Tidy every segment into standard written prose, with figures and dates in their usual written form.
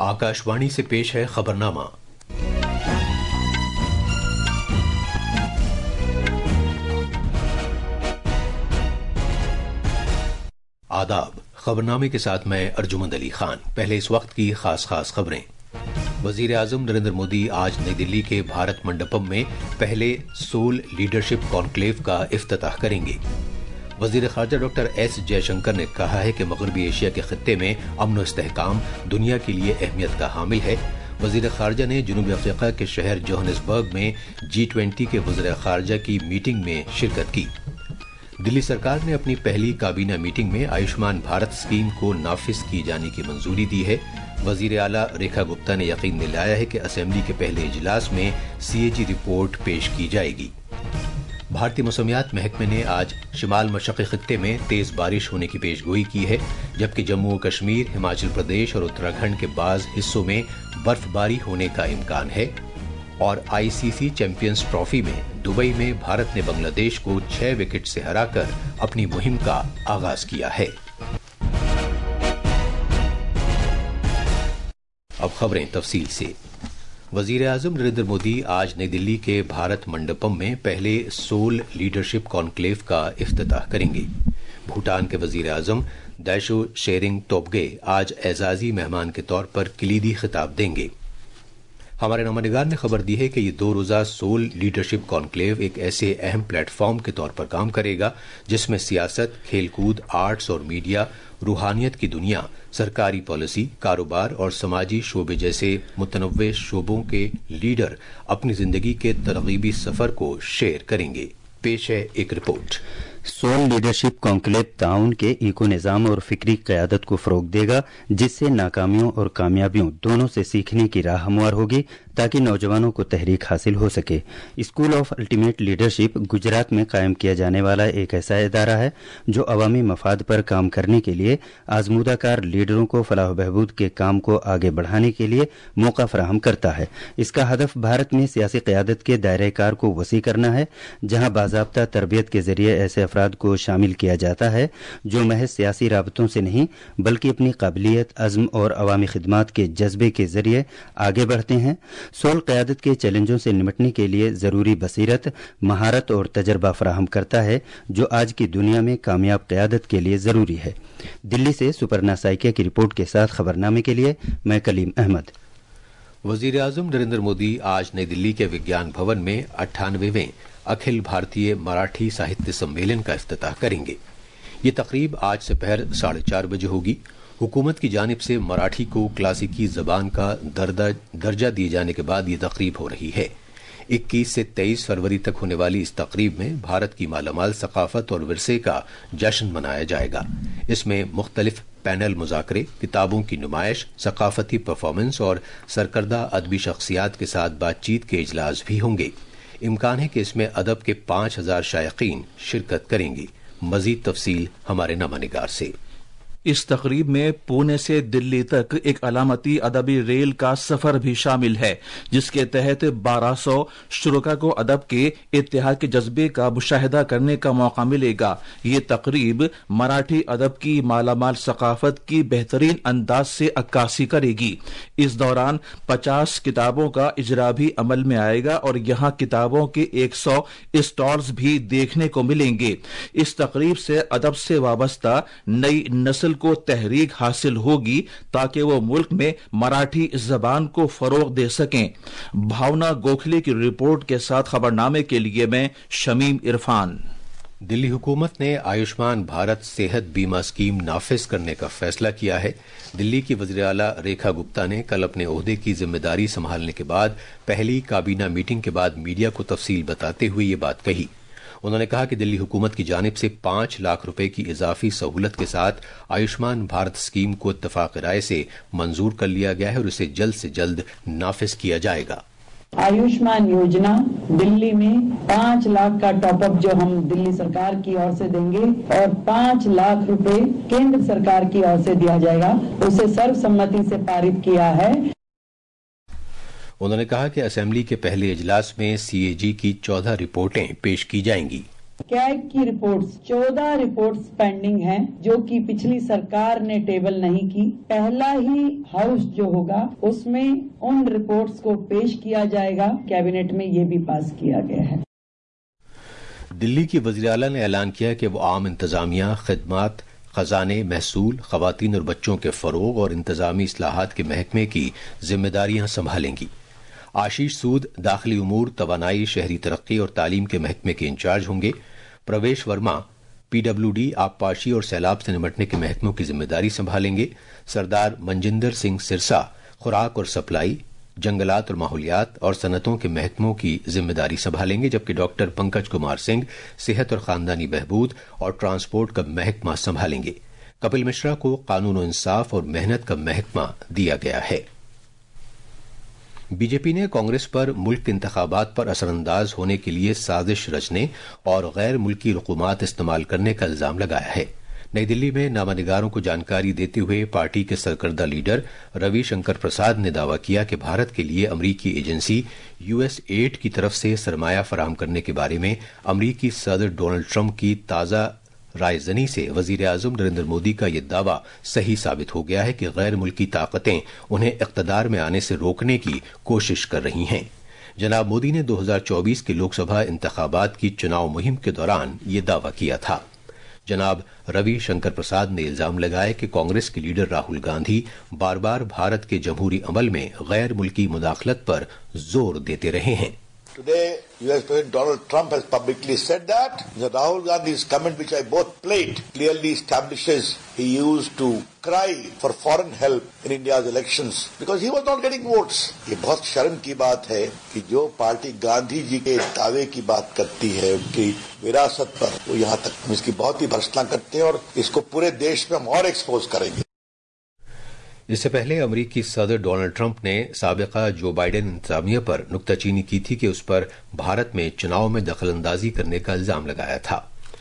आकाशवाणी से पेश है खबरनामा। आदाब। खबरनामे के साथ मैं अर्जुमंद अली खान। पहले इस वक्त की खास खबरें। वजीर आजम नरेंद्र मोदी आज नई दिल्ली के भारत मंडपम में पहले सोल लीडरशिप कॉन्क्लेव का इफ्तिताह करेंगे। वजीर खारजा डॉक्टर एस जयशंकर ने कहा है कि मगरबी एशिया के खित्ते में अमन और इस्तेहकाम दुनिया के लिए अहमियत का हामिल है। वजीर खारजा ने जनूबी अफ्रीका के शहर जोहानिसबर्ग में G20 के वज़ीर खारजा की मीटिंग में शिरकत की। दिल्ली सरकार ने अपनी पहली काबीना मीटिंग में आयुष्मान भारत स्कीम को नाफिज किए जाने की मंजूरी दी है। वजीर आला रेखा गुप्ता ने यकीन दिलाया है कि असेंबली के पहले इजलास में CAG रिपोर्ट पेश की जाएगी। भारतीय मौसमियात महकमे ने आज शिमाल मशरक़ी खित्ते में तेज बारिश होने की पेशगोई की है, जबकि जम्मू और कश्मीर, हिमाचल प्रदेश और उत्तराखंड के बाज़ हिस्सों में बर्फबारी होने का इम्कान है। और ICC चैंपियंस ट्रॉफी में दुबई में भारत ने बांग्लादेश को 6 विकेट से हराकर अपनी मुहिम का आगाज किया है। अब खबरें तफसील से। वजीर आजम नरेंद्र मोदी आज नई दिल्ली के भारत मंडपम में पहले सोल लीडरशिप कॉन्क्लेव का इफ्तिताह करेंगे। भूटान के वजीर आजम दाइशो शेरिंग टोब्गे आज एजाजी मेहमान के तौर पर कलीदी खिताब देंगे। हमारे नुमाइंदगार ने खबर दी है कि ये 2 रोज़ा सोल लीडरशिप कॉन्क्लेव एक ऐसे अहम प्लेटफॉर्म के तौर पर काम करेगा जिसमें सियासत, खेलकूद, आर्ट्स और मीडिया, रूहानियत की दुनिया, सरकारी पॉलिसी, कारोबार और समाजी शोबे जैसे मुतनव्वे शोबों के लीडर अपनी जिंदगी के तरगीबी सफर को शेयर करेंगे। पेश है एक रिपोर्ट। सोल लीडरशिप कॉन्क्लेव ताउन के इको निज़ाम और फिक्री क़यादत को फ़रोग़ देगा, जिससे नाकामियों और कामयाबियों दोनों से सीखने की राह हमवार होगी ताकि नौजवानों को तहरीक हासिल हो सके। School of ultimate leadership Gujarat में कायम किया जाने वाला एक ऐसा इदारा है जो अवामी मफाद पर काम करने के लिए आजमूदाकार लीडरों को फलाह बहबूद के काम को आगे बढ़ाने के लिए मौका फराहम करता है। इसका हदफ भारत में सियासी क़यादत के दायरे कार को वसी करना है, जहाँ बाज़ाब्ता तरबियत के जरिए ऐसे अफराद को शामिल किया जाता है जो महज सियासी राबतों से नहीं बल्कि अपनी काबिलियत, अज़्म और अवामी खिदमात के जज्बे के जरिए आगे बढ़ते हैं। सोल क़यादत के चैलेंजों से निपटने के लिए ज़रूरी बसीरत, महारत और तजर्बा फराहम करता है जो आज की दुनिया में कामयाब क़यादत के लिए ज़रूरी है। दिल्ली से सुपर्णा साइकिया की रिपोर्ट के साथ खबरनामे के लिए मैं कलीम अहमद। वज़ीर आज़म नरेंद्र मोदी आज नई दिल्ली के विज्ञान भवन में 98वें अखिल भारतीय मराठी साहित्य सम्मेलन का इफ्तिताह करेंगे। ये तकरीब आज दोपहर 4:30 बजे होगी। हुकूमत की जानिब से मराठी को क्लासिकी जबान का दर्जा दिए जाने के बाद ये तकरीब हो रही है। 21 से 23 फरवरी तक होने वाली इस तकरीब में भारत की मालामाल सकाफत और विरसे का जश्न मनाया जाएगा। इसमें मुख्तलिफ पैनल मुज़ाकरे, किताबों की नुमाइश, सकाफती परफॉर्मेंस और सरकर्दा अदबी शख्सियात के साथ बातचीत के इजलास भी होंगे। इम्कान है कि इसमें अदब के 5000 शायकीन शिरकत करेंगे। मजीद तफसील हमारे नुमाइंदगार से। इस तकरीब में पुणे से दिल्ली तक एक अलामती अदबी रेल का सफर भी शामिल है, जिसके तहत 1200 शुरका को अदब के इत्तेहाद के जज्बे का मुशाहिदा करने का मौका मिलेगा। ये तकरीब मराठी अदब की मालामाल सकाफत की बेहतरीन अंदाज से अक्कासी करेगी। इस दौरान 50 किताबों का इजरा भी अमल में आएगा और यहाँ किताबों के 100 स्टॉल्स भी देखने को मिलेंगे। इस तकरीब से अदब से वाबस्ता नई नस्ल को तहरीक हासिल होगी ताकि वो मुल्क में मराठी जबान को फरोग दे सकें। भावना गोखले की रिपोर्ट के साथ खबरनामे के लिए मैं शमीम इरफान। दिल्ली हुकूमत ने आयुष्मान भारत सेहत बीमा स्कीम नाफिज करने का फैसला किया है। दिल्ली की वज़ीर आला रेखा गुप्ता ने कल अपने ओहदे की जिम्मेदारी संभालने के बाद पहली काबीना मीटिंग के बाद मीडिया को तफसील बताते हुए ये बात कही। उन्होंने कहा कि दिल्ली हुकूमत की जानिब से 5 लाख रुपए की इजाफी सहूलत के साथ आयुष्मान भारत स्कीम को इत्तफाक राय से मंजूर कर लिया गया है और इसे जल्द से जल्द नाफिज किया जाएगा। आयुष्मान योजना दिल्ली में 5 लाख का टॉपअप जो हम दिल्ली सरकार की ओर से देंगे और 5 लाख रुपए केंद्र सरकार की ओर से दिया जाएगा, उसे सर्वसम्मति से पारित किया है। उन्होंने कहा कि असेंबली के पहले इजलास में CAG की 14 रिपोर्टें पेश की जाएंगी। कैग की रिपोर्ट्स 14 रिपोर्ट्स पेंडिंग हैं जो कि पिछली सरकार ने टेबल नहीं की। पहला ही हाउस जो होगा उसमें उन रिपोर्ट्स को पेश किया जाएगा। कैबिनेट में ये भी पास किया गया है। दिल्ली की वज़ीर आला ने ऐलान किया कि वो आम इंतजामिया, खिदमात, खजाने, महसूल, खवातीन और बच्चों के फरोग और इंतजामी इस्लाहात के महकमे की जिम्मेदारियां संभालेंगी। आशीष सूद दाखिली उमूर, तवानाई, शहरी तरक्की और तालीम के महकमे के इंचार्ज होंगे। प्रवेश वर्मा पीडब्ल्यूडी, आबपाशी और सैलाब से निपटने के महकमों की जिम्मेदारी संभालेंगे। सरदार मनजिंदर सिंह सिरसा खुराक और सप्लाई, जंगलात और माहौलियात और सनतों के महकमों की जिम्मेदारी संभालेंगे, जबकि डॉक्टर पंकज कुमार सिंह सेहत और खानदानी बहबूद और ट्रांसपोर्ट का महकमा संभालेंगे। कपिल मिश्रा को कानून और इंसाफ और मेहनत का महकमा दिया गया है। बीजेपी ने कांग्रेस पर मुल्क के इंतखाबात पर असरअंदाज होने के लिए साजिश रचने और गैर मुल्की रकूमात इस्तेमाल करने का इल्जाम लगाया है। नई दिल्ली में नामानिगारों को जानकारी देते हुए पार्टी के सरकर्दा लीडर रविशंकर प्रसाद ने दावा किया कि भारत के लिए अमरीकी एजेंसी US8 की तरफ से सरमाया फराहम करने के बारे में अमरीकी सदर डोनाल्ड ट्रंप की ताज़ा रायजनी से वजीर आजम नरेंद्र मोदी का यह दावा सही साबित हो गया है कि गैर मुल्की ताकतें उन्हें इक़्तिदार में आने से रोकने की कोशिश कर रही हैं। जनाब मोदी ने 2024 के लोकसभा इंतखाबात की चुनाव मुहिम के दौरान ये दावा किया था। जनाब रवि शंकर प्रसाद ने इल्जाम लगाया कि कांग्रेस के लीडर राहुल गांधी बार बार भारत के जमहूरी अमल में गैर मुल्की मुदाखलत पर जोर देते रहे हैं। Today, US President Donald Trump has publicly said that. Rahul Gandhi's comment, which I both played, clearly establishes he used to cry for foreign help in India's elections because he was not getting votes. ये बहुत शर्म की बात है कि जो party Gandhi ji के दावे की बात करती है उनकी विरासत पर, वो यहाँ तक हम इसकी बहुत ही भर्त्सना करते हैं और इसको पूरे देश में हम और एक्सपोज करेंगे। इससे पहले अमरीकी सदर डोनाल्ड ट्रंप ने साबिका जो बाइडेन इंतजामिया पर नुक्ताचीनी की थी कि उस पर भारत में चुनाव में दखलंदाजी करने का इल्जाम लगाया था।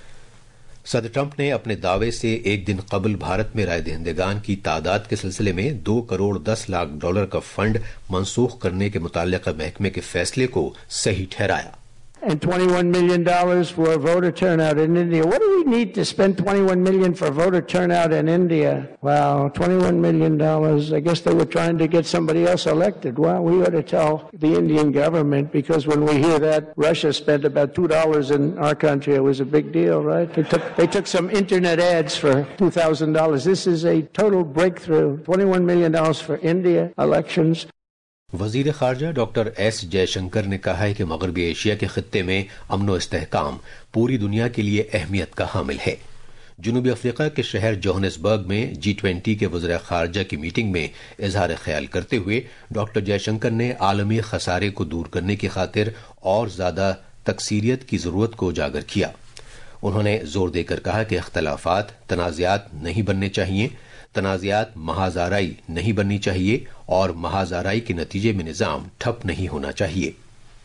सदर ट्रंप ने अपने दावे से एक दिन कबल भारत में राय दहिंदगान की तादाद के सिलसिले में $2 करोड़ 10 लाख का फंड मनसूख करने के मुताल्लिका महकमे के फैसले को सही ठहराया। And $21 million for voter turnout in India. What do we need to spend $21 million for voter turnout in India? Wow, $21 million. I guess they were trying to get somebody else elected. Well, we ought to tell the Indian government, because when we hear that Russia spent about $2 in our country, it was a big deal, right? They took some internet ads for $2,000. This is a total breakthrough. $21 million for India elections. वजीर खारजा doctor S Jaishankar ने कहा है कि मगरबी Asia के खित्ते में अमन व इस्तेहकाम पूरी दुनिया के लिए अहमियत का हामिल है। जनूबी अफ्रीका के शहर जोहानिसबर्ग में G20 के वज़ीर खारजा की मीटिंग में इजहार ख्याल करते हुए डॉक्टर जयशंकर ने आलमी खसारे को दूर करने की खातिर और ज्यादा तकसीरियत की जरूरत को उजागर किया। उन्होंने जोर देकर कहा कि इख्तलाफात तनाज़ात नहीं बनने चाहिए, तनाज़ात महाज़ाराई नहीं बननी चाहिए और महाज़ाराई के नतीजे में निज़ाम ठप नहीं होना चाहिए।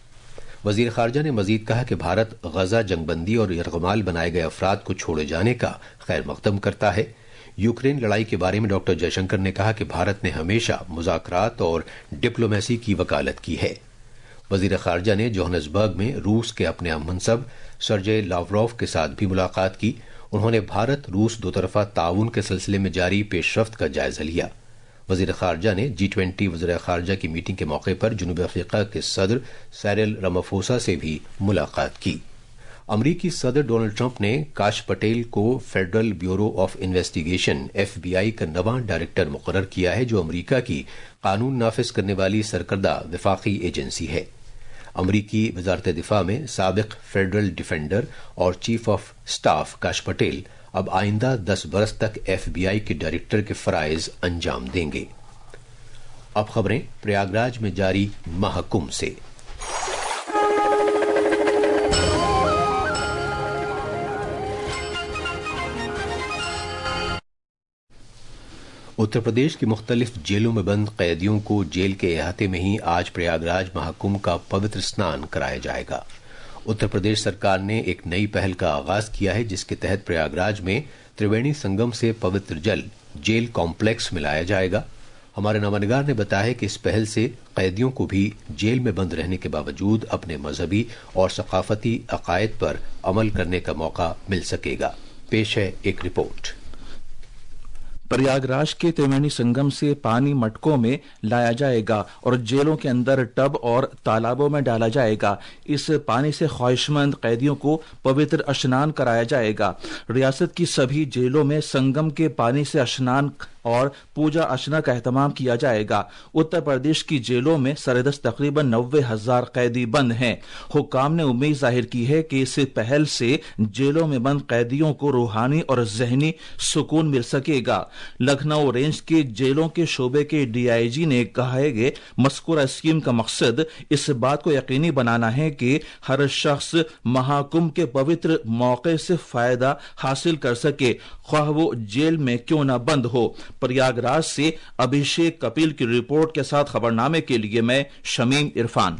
वज़ीर ख़ारजा ने मजीद कहा कि भारत गजा जंगबंदी और यरगमाल बनाए गए अफराद को छोड़े जाने का खैर मकदम करता है। यूक्रेन लड़ाई के बारे में डॉक्टर जयशंकर ने कहा कि भारत ने हमेशा मुज़ाकरात और डिप्लोमेसी की वकालत की है। वज़ीर ख़ारजा ने जोहानिसबर्ग में रूस के अपने हममनसब सर्जेई लावरोव के साथ भी मुलाकात की। उन्होंने भारत रूस दो तरफा ताउन के सिलसिले में जारी पेशरफ्त का जायजा लिया। वज़ीर ख़ारजा ने G20 वज़ीर ख़ारजा की मीटिंग के मौके पर जनूबी अफ्रीका के सदर साइरिल रामाफोसा से भी मुलाकात की। अमरीकी सदर डोनाल्ड ट्रंप ने काश पटेल को federal bureau of investigation FBI का नवा डायरेक्टर मुकर्रर किया है, जो अमरीका की कानून नाफिज करने वाली सरकर्दा वफाकी एजेंसी है। अमरीकी वजारत दिफा में साबिक फेडरल डिफेंडर और chief of staff Kash Patel अब आइंदा 10 बरस तक FBI के डायरेक्टर के फराइज अंजाम देंगे। अब खबरें प्रयागराज में जारी महाकुंभ से। उत्तर प्रदेश की मुख्तलिफ जेलों में बंद कैदियों को जेल के अहाते में ही आज प्रयागराज महाकुंभ का पवित्र स्नान कराया जाएगा। उत्तर प्रदेश सरकार ने एक नई पहल का आगाज किया है, जिसके तहत प्रयागराज में त्रिवेणी संगम से पवित्र जल जेल कॉम्प्लेक्स में लाया जाएगा। हमारे नवानिगार ने बताया है कि इस पहल से कैदियों को भी जेल में बंद रहने के बावजूद अपने मजहबी और सकाफती अकायद पर अमल करने का मौका मिल सकेगा। पेश है एक रिपोर्ट। प्रयागराज के त्रिवेणी संगम से पानी मटकों में लाया जाएगा और जेलों के अंदर टब और तालाबों में डाला जाएगा। इस पानी से ख्वाहिशमंद कैदियों को पवित्र स्नान कराया जाएगा। रियासत की सभी जेलों में संगम के पानी से स्नान और पूजा अर्चना का एहतमाम किया जाएगा। उत्तर प्रदेश की जेलों में सरदस्त तकरीबन 90,000 कैदी बंद हैं। हुक्काम ने उम्मीद जाहिर की है कि इस पहल से जेलों में बंद कैदियों को रूहानी और जहनी सुकून मिल सकेगा। लखनऊ रेंज के जेलों के शोबे के डीआईजी ने कहा है कि मज़कूरा स्कीम का मकसद इस बात को यकीनी बनाना है कि हर शख्स महाकुंभ के पवित्र मौके से फायदा हासिल कर सके, ख्वाह वो जेल में क्यों न बंद हो। प्रयागराज से अभिषेक कपिल की रिपोर्ट के साथ खबरनामे के लिए मैं शमीम इरफान।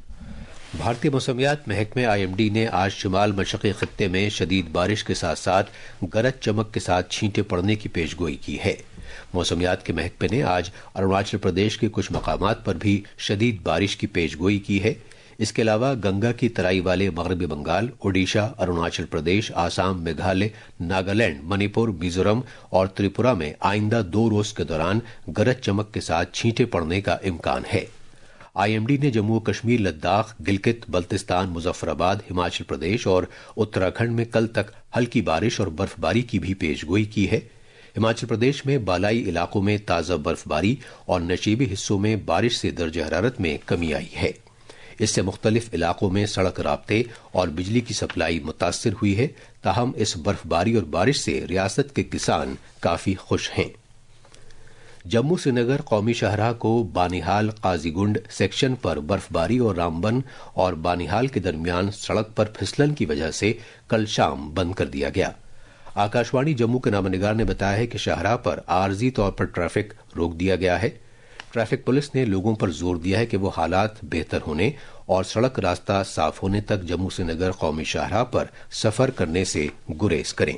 भारतीय मौसमियात महकमे IMD ने आज शुमाल मशरक़ी खित्ते में शदीद बारिश के साथ साथ गरज चमक के साथ छींटे पड़ने की पेशगोई की है। मौसमियात के महकमे ने आज अरुणाचल प्रदेश के कुछ मकामात पर भी शदीद बारिश की पेशगोई की है। इसके अलावा गंगा की तराई वाले मगरबी बंगाल, ओडिशा, अरुणाचल प्रदेश, आसाम, मेघालय, नागालैंड, मणिपुर, मिजोरम और त्रिपुरा में आइंदा 2 रोज के दौरान गरज चमक के साथ छींटे पड़ने का इम्कान है। IMD ने जम्मू कश्मीर, लद्दाख, गिलगित बल्तिस्तान, मुजफ्फराबाद, हिमाचल प्रदेश और उत्तराखंड में कल तक हल्की बारिश और बर्फबारी की भी पेशगोई की है। हिमाचल प्रदेश में बालाई इलाकों में ताज़ा बर्फबारी और नशीबी हिस्सों में बारिश से दर्ज हरारत में कमी आई है। इससे मुख्तलिफ इलाकों में सड़क राब्ते और बिजली की सप्लाई मुतासिर हुई है। ताहम इस बर्फबारी और बारिश से रियासत के किसान काफी खुश हैं। जम्मू श्रीनगर कौमी शाहराह को बानिहाल काजीगुंड सेक्शन पर बर्फबारी और रामबन और बानिहाल के दरमियान सड़क पर फिसलन की वजह से कल शाम बंद कर दिया गया। आकाशवाणी जम्मू के नामनिगार ने बताया है कि शाहराह पर आरजी तौर पर ट्रैफिक रोक दिया गया है। ट्रैफिक पुलिस ने लोगों पर जोर दिया है कि वो हालात बेहतर होने और सड़क रास्ता साफ होने तक जम्मू श्रीनगर कौमी शाहराह पर सफर करने से गुरेज करें।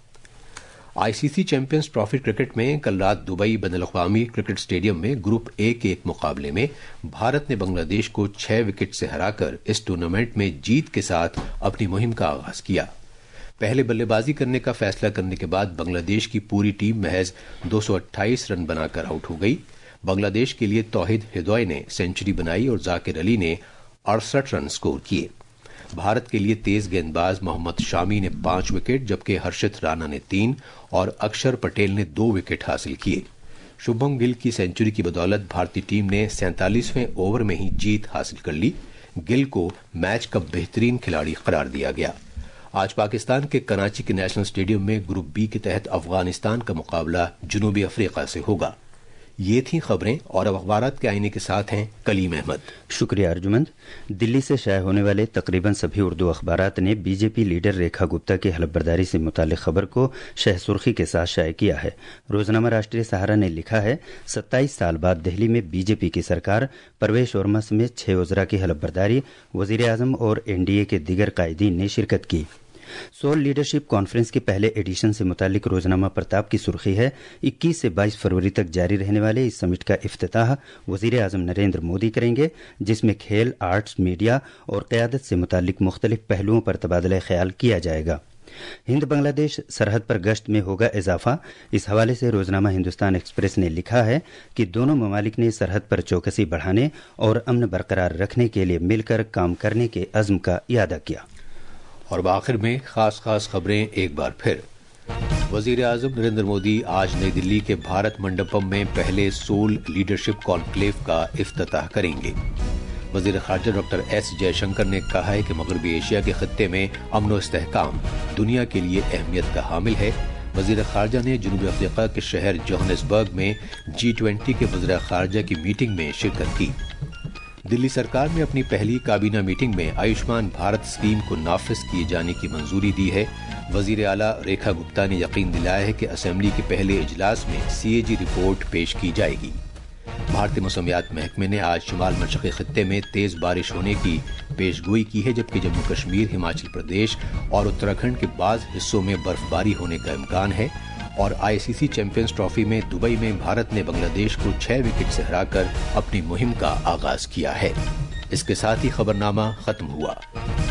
ICC चैंपियंस ट्रॉफी क्रिकेट में कल रात दुबई बैनुल-अक़वामी क्रिकेट स्टेडियम में ग्रुप ए के एक मुकाबले में भारत ने बांग्लादेश को 6 विकेट से हराकर इस टूर्नामेंट में जीत के साथ अपनी मुहिम का आगाज किया। पहले बल्लेबाजी करने का फैसला करने के बाद बांग्लादेश की पूरी टीम महज 228 रन बनाकर आउट हो गई। बांग्लादेश के लिए तौहीद हिदोय ने सेंचुरी बनाई और जाकिर अली ने 68 रन स्कोर किए। भारत के लिए तेज गेंदबाज मोहम्मद शामी ने 5 विकेट जबकि हर्षित राणा ने 3 और अक्षर पटेल ने 2 विकेट हासिल किए। शुभम गिल की सेंचुरी की बदौलत भारतीय टीम ने 47वें ओवर में ही जीत हासिल कर ली। गिल को मैच का बेहतरीन खिलाड़ी करार दिया गया। आज पाकिस्तान के कराची के नेशनल स्टेडियम में ग्रुप बी के तहत अफगानिस्तान का मुकाबला जनूबी अफ्रीका से होगा। ये थी खबरें और अब अखबारात के आईने के साथ हैं कलीम अहमद। शुक्रिया अर्जुमंद। दिल्ली से शाये होने वाले तकरीबन सभी उर्दू अखबारात ने बीजेपी लीडर रेखा गुप्ता की हलफबर्दारी से मुतालिक खबर को शह सुर्खी के साथ शाये किया है। रोजनामा राष्ट्रीय सहारा ने लिखा है 27 साल बाद दिल्ली में बीजेपी की सरकार, परवेश वर्मा समेत 6 वज़रा की हलफबर्दारी, वजीर आजम और एनडीए के दीगर कायदीन ने शिरकत की। सोल लीडरशिप कॉन्फ्रेंस के पहले एडिशन से मुतालिक रोजनामा प्रताप की सुर्खी है 21 से 22 फरवरी तक जारी रहने वाले इस समिट का इफ्तिताह वजीर आजम नरेंद्र मोदी करेंगे, जिसमें खेल, आर्ट्स, मीडिया और क़यादत से मुतालिक मुख्तलिफ पहलुओं पर तबादला ख्याल किया जाएगा। हिंद बांग्लादेश सरहद पर गश्त में होगा इजाफा। इस हवाले से रोजनामा हिंदुस्तान एक्सप्रेस ने लिखा है कि दोनों ममालिक ने सरहद पर चौकसी बढ़ाने और अमन बरकरार रखने के लिए मिलकर काम करने के अज़्म का इयादा किया। और आखिर में खास खबरें एक बार फिर। वजीर आजम नरेंद्र मोदी आज नई दिल्ली के भारत मंडपम में पहले सोल लीडरशिप कॉन्क्लेव का इफ्तिताह करेंगे। वजीर खारजा डॉक्टर एस जयशंकर ने कहा है कि मगरबी एशिया के खत्ते में अमन व इस्तेहकाम दुनिया के लिए अहमियत का हामिल है। वजीर खारजा ने जनूबी अफ्रीका के शहर जोहानिसबर्ग में G20 के वज़ीर खारजा की मीटिंग में शिरकत की। दिल्ली सरकार ने अपनी पहली काबीना मीटिंग में आयुष्मान भारत स्कीम को नाफिज किए जाने की मंजूरी दी है। वजीर आला रेखा गुप्ता ने यकीन दिलाया है कि असेंबली के पहले इजलास में CAG रिपोर्ट पेश की जाएगी। भारतीय मौसमियात महकमे ने आज शुमाल मशरक़ी खित्ते में तेज बारिश होने की पेशगोई की है, जबकि जम्मू कश्मीर, हिमाचल प्रदेश और उत्तराखंड के बाज़ हिस्सों में बर्फबारी होने का इम्कान है। और आईसीसी चैंपियंस ट्रॉफी में दुबई में भारत ने बांग्लादेश को 6 विकेट से हराकर अपनी मुहिम का आगाज किया है। इसके साथ ही खबरनामा खत्म हुआ।